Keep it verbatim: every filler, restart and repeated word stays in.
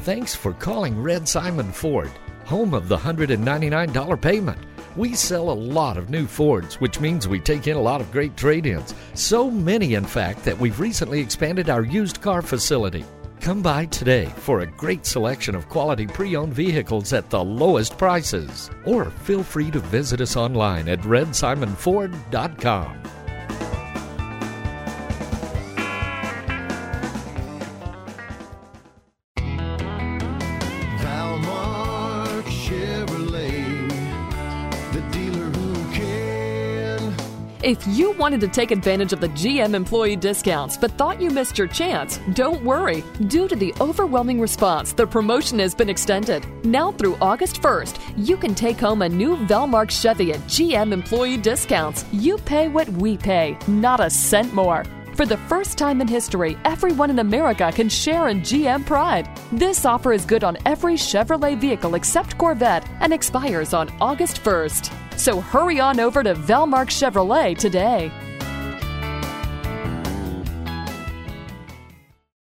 Thanks for calling Red Simon Ford, home of the one hundred ninety-nine dollars payment. We sell a lot of new Fords, which means we take in a lot of great trade-ins. So many, in fact, that we've recently expanded our used car facility. Come by today for a great selection of quality pre-owned vehicles at the lowest prices. Or feel free to visit us online at red simon ford dot com. Valmark Chevrolet, the dealer who can. If you wanted to take advantage of the G M employee discounts but thought you missed your chance, don't worry. Due to the overwhelming response, the promotion has been extended. Now through August first, you can take home a new Valmark Chevy at G M employee discounts. You pay what we pay, not a cent more. For the first time in history, everyone in America can share in G M pride. This offer is good on every Chevrolet vehicle except Corvette and expires on August first. So hurry on over to Valmark Chevrolet today.